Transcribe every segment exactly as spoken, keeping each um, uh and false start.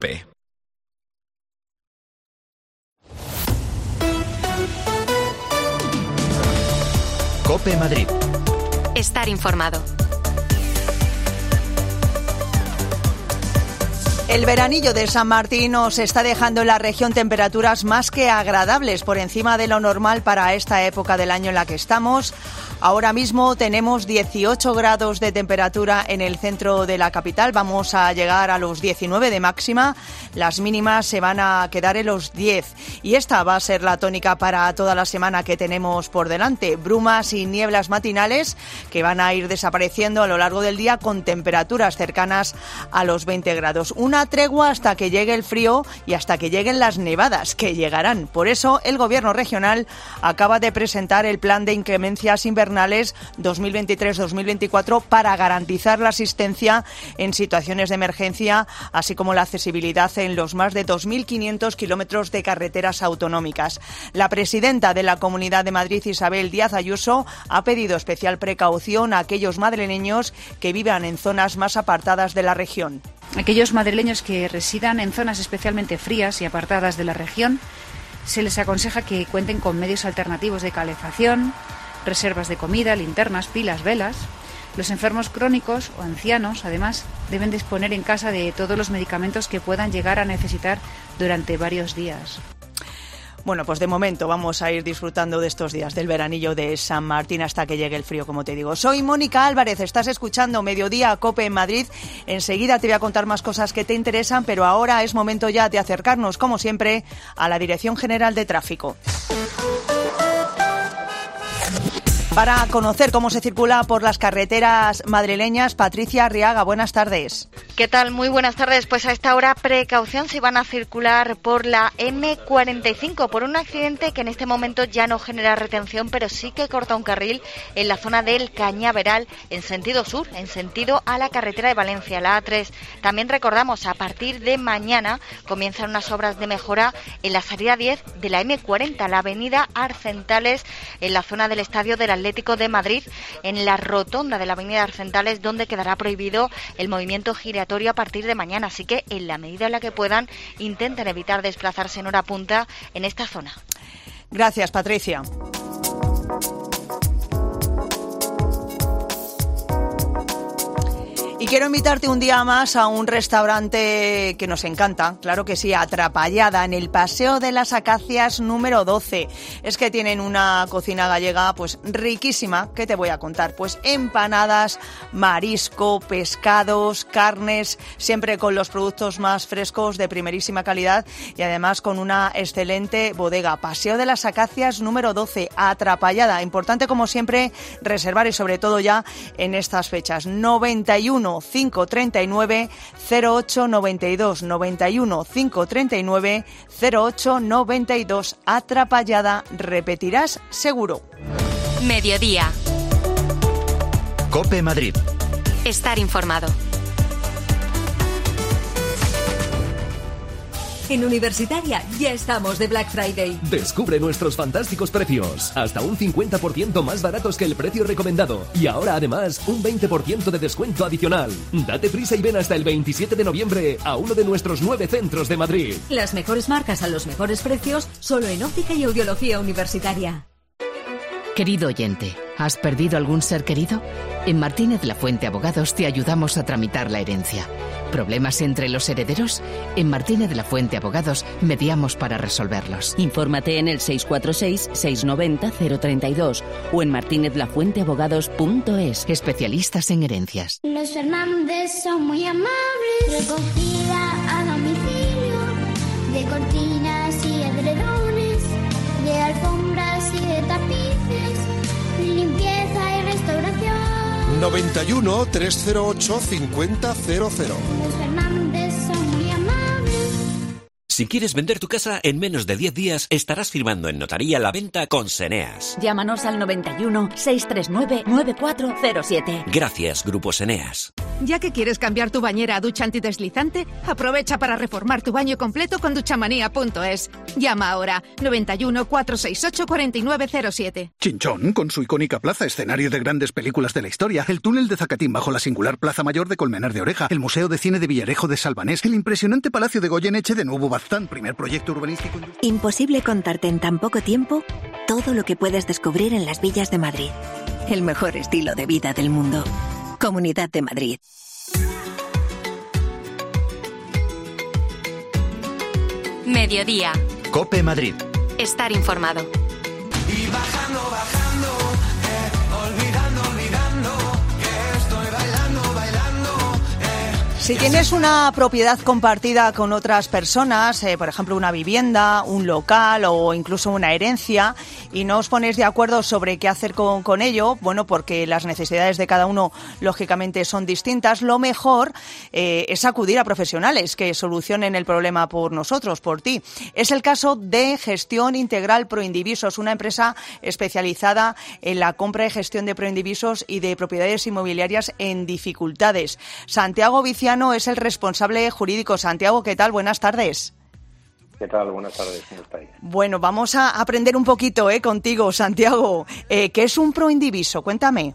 P. COPE Madrid. Estar informado. El veranillo de San Martín nos está dejando en la región temperaturas más que agradables, por encima de lo normal para esta época del año en la que estamos. Ahora mismo tenemos dieciocho grados de temperatura en el centro de la capital. Vamos a llegar a los diecinueve de máxima. Las mínimas se van a quedar en los diez. Y esta va a ser la tónica para toda la semana que tenemos por delante. Brumas y nieblas matinales que van a ir desapareciendo a lo largo del día con temperaturas cercanas a los veinte grados. Una tregua hasta que llegue el frío y hasta que lleguen las nevadas, que llegarán. Por eso el Gobierno regional acaba de presentar el plan de inclemencias invernales dos mil veintitrés dos mil veinticuatro para garantizar la asistencia en situaciones de emergencia, así como la accesibilidad en los más de dos mil quinientos kilómetros de carreteras autonómicas. La presidenta de la Comunidad de Madrid, Isabel Díaz Ayuso, ha pedido especial precaución a aquellos madrileños que vivan en zonas más apartadas de la región. Aquellos madrileños que residan en zonas especialmente frías y apartadas de la región, se les aconseja que cuenten con medios alternativos de calefacción, reservas de comida, linternas, pilas, velas. Los enfermos crónicos o ancianos, además, deben disponer en casa de todos los medicamentos que puedan llegar a necesitar durante varios días. Bueno, pues de momento vamos a ir disfrutando de estos días del veranillo de San Martín hasta que llegue el frío, como te digo. Soy Mónica Álvarez, estás escuchando Mediodía COPE en Madrid. Enseguida te voy a contar más cosas que te interesan, pero ahora es momento ya de acercarnos, como siempre, a la Dirección General de Tráfico. Para conocer cómo se circula por las carreteras madrileñas, Patricia Arriaga, buenas tardes. ¿Qué tal? Muy buenas tardes. Pues a esta hora, precaución si van a circular por la eme cuarenta y cinco, por un accidente que en este momento ya no genera retención, pero sí que corta un carril en la zona del Cañaveral, en sentido sur, en sentido a la carretera de Valencia, la A tres. También recordamos, a partir de mañana comienzan unas obras de mejora en la salida diez de la eme cuarenta, la avenida Arcentales, en la zona del Estadio del Atlético de Madrid, en la rotonda de la avenida Arcentales, donde quedará prohibido el movimiento giratorio a partir de mañana. Así que, en la medida en la que puedan, intenten evitar desplazarse en hora punta en esta zona. Gracias, Patricia. Y quiero invitarte un día más a un restaurante que nos encanta, claro que sí, Atrapallada, en el Paseo de las Acacias número doce. Es que tienen una cocina gallega pues riquísima, ¿qué te voy a contar? Pues empanadas, marisco, pescados, carnes, siempre con los productos más frescos de primerísima calidad y además con una excelente bodega. Paseo de las Acacias número doce, Atrapallada. Importante como siempre reservar y sobre todo ya en estas fechas. noventa y uno cinco treinta y nueve cero ocho noventa y dos, noventa y uno cinco treinta y nueve cero ocho noventa y dos. Atrapallada, repetirás seguro. Mediodía. COPE Madrid. Estar informado. En Universitaria ya estamos de Black Friday. Descubre nuestros fantásticos precios. Hasta un cincuenta por ciento más baratos que el precio recomendado. Y ahora además un veinte por ciento de descuento adicional. Date prisa y ven hasta el veintisiete de noviembre a uno de nuestros nueve centros de Madrid. Las mejores marcas a los mejores precios, solo en Óptica y Audiología Universitaria. Querido oyente, ¿has perdido algún ser querido? En Martínez Lafuente Abogados te ayudamos a tramitar la herencia. ¿Problemas entre los herederos? En Martínez Lafuente Abogados mediamos para resolverlos. Infórmate en el seis cuatro seis, seis nueve cero, cero tres dos o en martínez lafuente abogados punto es. Especialistas en herencias. Los Fernández son muy amables. Recogida a domicilio de cortinas y edredones, de alfombras y de tapices, limpieza y restauración. noventa y uno, trescientos ocho, cincuenta cero cero. Los Fernández son muy amables. Si quieres vender tu casa en menos de diez días, estarás firmando en notaría la venta con Seneas. Llámanos al noventa y uno, seiscientos treinta y nueve, noventa y cuatro cero siete. Gracias, Grupo Seneas. Ya que quieres cambiar tu bañera a ducha antideslizante, aprovecha para reformar tu baño completo con duchamanía punto es. Llama ahora noventa y uno, cuatrocientos sesenta y ocho, cuarenta y nueve cero siete. Chinchón, con su icónica plaza, escenario de grandes películas de la historia, el túnel de Zacatín bajo la singular Plaza Mayor de Colmenar de Oreja, el Museo de Cine de Villarejo de Salvanés, el impresionante Palacio de Goyeneche de Nuevo Baztán, primer proyecto urbanístico. Imposible contarte en tan poco tiempo todo lo que puedes descubrir en las villas de Madrid. El mejor estilo de vida del mundo. Comunidad de Madrid. Mediodía. COPE Madrid. Estar informado. Y bajando, bajando, eh, olvidando, olvidando, que estoy bailando, bailando. Eh, si tienes una propiedad compartida con otras personas, eh, por ejemplo una vivienda, un local o incluso una herencia, y no os ponéis de acuerdo sobre qué hacer con, con ello, bueno, porque las necesidades de cada uno lógicamente son distintas, lo mejor eh, es acudir a profesionales que solucionen el problema por nosotros, por ti. Es el caso de Gestión Integral Proindivisos, una empresa especializada en la compra y gestión de proindivisos y de propiedades inmobiliarias en dificultades. Santiago Viciano es el responsable jurídico. Santiago, ¿qué tal? Buenas tardes. ¿Qué tal? Buenas tardes, ¿cómo estáis? Bueno, vamos a aprender un poquito eh, contigo, Santiago. Eh, ¿Qué es un proindiviso? Cuéntame.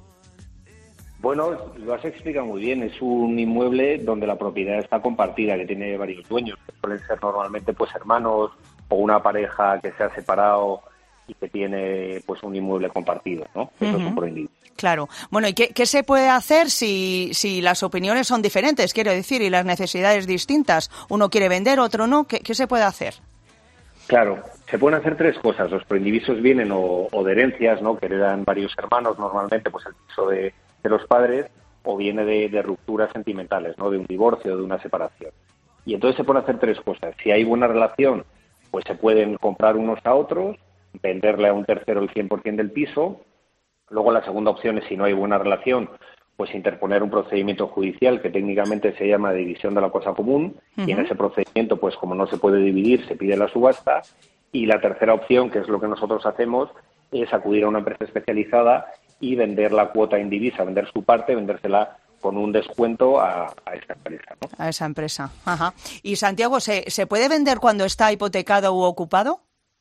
Bueno, lo has explicado muy bien. Es un inmueble donde la propiedad está compartida, que tiene varios dueños, que suelen ser normalmente pues hermanos o una pareja que se ha separado y que tiene pues un inmueble compartido, ¿no? Eso uh-huh. es un proindiviso. Claro. Bueno, ¿y qué, qué se puede hacer si, si las opiniones son diferentes, quiero decir, y las necesidades distintas? Uno quiere vender, otro no. ¿Qué, qué se puede hacer? Claro, se pueden hacer tres cosas. Los proindivisos vienen o, o de herencias, ¿no? Que heredan varios hermanos, normalmente pues el piso de, de los padres, o viene de, de rupturas sentimentales, ¿no? De un divorcio o de una separación. Y entonces se pueden hacer tres cosas. Si hay buena relación, pues se pueden comprar unos a otros, venderle a un tercero el cien por ciento del piso. Luego la segunda opción es, si no hay buena relación, pues interponer un procedimiento judicial que técnicamente se llama división de la cosa común, uh-huh. y en ese procedimiento, pues como no se puede dividir, se pide la subasta. Y la tercera opción, que es lo que nosotros hacemos, es acudir a una empresa especializada y vender la cuota indivisa, vender su parte, vendérsela con un descuento a, a esa empresa, ¿no? A esa empresa, ajá. Y Santiago, ¿se, ¿se puede vender cuando está hipotecado u ocupado?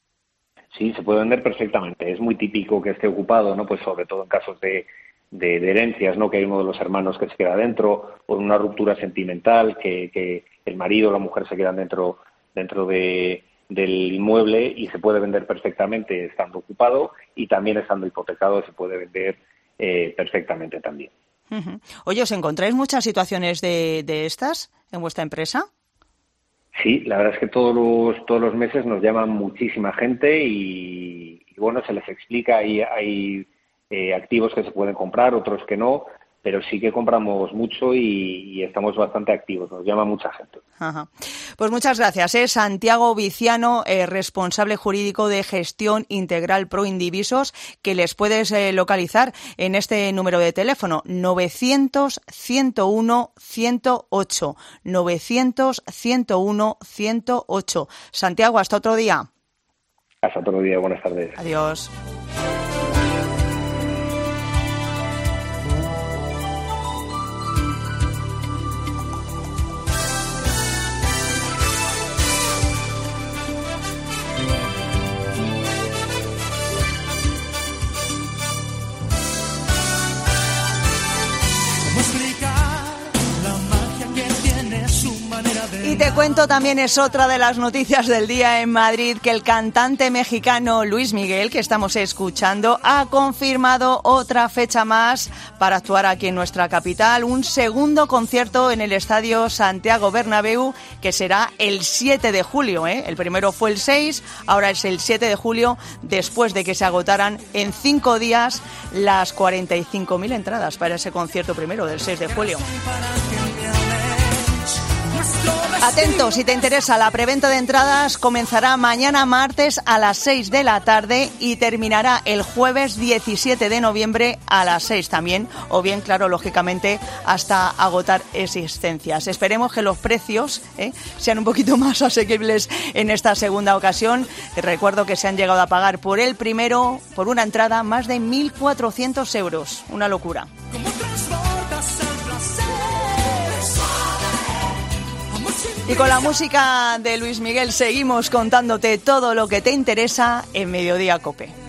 Sí, se puede vender perfectamente. Es muy típico que esté ocupado, ¿no? Pues sobre todo en casos de, de, de herencias, ¿no? Que hay uno de los hermanos que se queda dentro, o en una ruptura sentimental, que, que el marido o la mujer se quedan dentro, dentro de, del inmueble, y se puede vender perfectamente estando ocupado, y también estando hipotecado se puede vender eh, perfectamente también. Uh-huh. Oye, ¿os encontráis muchas situaciones de, de estas en vuestra empresa? Sí, la verdad es que todos los todos los meses nos llaman muchísima gente y, y bueno, se les explica. Hay, hay eh, activos que se pueden comprar, otros que no, pero sí que compramos mucho y, y estamos bastante activos. Nos llama mucha gente. Ajá. Pues muchas gracias. ¿eh? Santiago Viciano, eh, responsable jurídico de Gestión Integral Proindivisos, que les puedes eh, localizar en este número de teléfono, novecientos, ciento uno, ciento ocho. novecientos, ciento uno, ciento ocho. Santiago, hasta otro día. Hasta otro día. Buenas tardes. Adiós. Y te cuento también, es otra de las noticias del día en Madrid, que el cantante mexicano Luis Miguel, que estamos escuchando, ha confirmado otra fecha más para actuar aquí en nuestra capital, un segundo concierto en el Estadio Santiago Bernabéu, que será el siete de julio. ¿eh? El primero fue el seis, ahora es el siete de julio, después de que se agotaran en cinco días las cuarenta y cinco mil entradas para ese concierto primero del seis de julio. Atentos, si te interesa, la preventa de entradas comenzará mañana martes a las seis de la tarde y terminará el jueves diecisiete de noviembre a las seis también, o bien, claro, lógicamente, hasta agotar existencias. Esperemos que los precios ¿eh? sean un poquito más asequibles en esta segunda ocasión. Recuerdo que se han llegado a pagar por el primero, por una entrada, más de mil cuatrocientos euros. Una locura. ¿Cómo transportas el placer? Suave, a mucho Y con la música de Luis Miguel seguimos contándote todo lo que te interesa en Mediodía Cope.